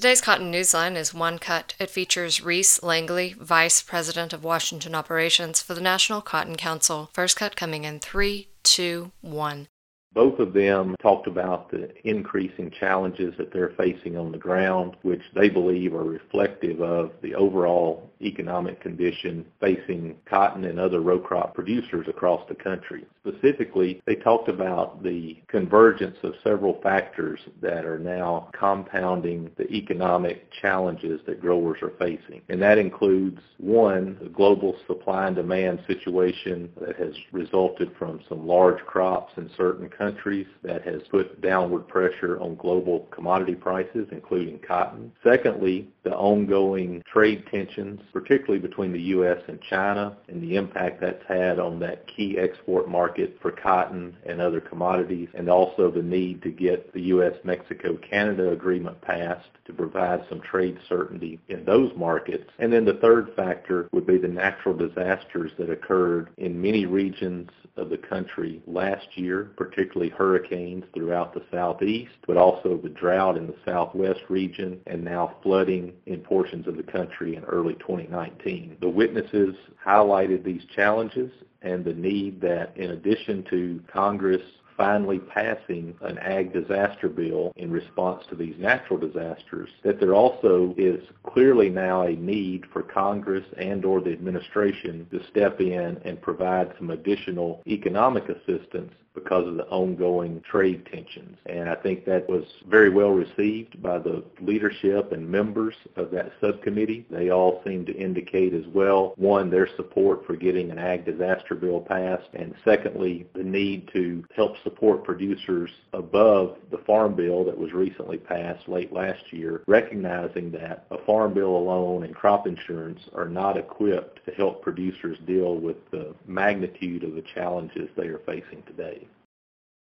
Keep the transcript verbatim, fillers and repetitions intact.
Today's Cotton Newsline is one cut. It features Reese Langley, Vice President of Washington Operations for the National Cotton Council. First cut coming in three, two, one. Both of them talked about the increasing challenges that they're facing on the ground, which they believe are reflective of the overall economic condition facing cotton and other row crop producers across the country. Specifically, they talked about the convergence of several factors that are now compounding the economic challenges that growers are facing. And that includes, one, the global supply and demand situation that has resulted from some large crops in certain countries. countries that has put downward pressure on global commodity prices, including cotton. Secondly, the ongoing trade tensions, particularly between the U S and China, and the impact that's had on that key export market for cotton and other commodities, and also the need to get the U S Mexico Canada agreement passed to provide some trade certainty in those markets. And then the third factor would be the natural disasters that occurred in many regions of the country last year, particularly hurricanes throughout the southeast, but also the drought in the southwest region, and now flooding in portions of the country in early twenty nineteen. The witnesses highlighted these challenges and the need that, in addition to Congress finally passing an ag disaster bill in response to these natural disasters, that there also is clearly now a need for Congress and or the administration to step in and provide some additional economic assistance because of the ongoing trade tensions. And I think that was very well received by the leadership and members of that subcommittee. They all seem to indicate as well, one, their support for getting an ag disaster bill passed, and secondly, the need to help support producers above the farm bill that was recently passed late last year, recognizing that a farm bill alone and crop insurance are not equipped to help producers deal with the magnitude of the challenges they are facing today.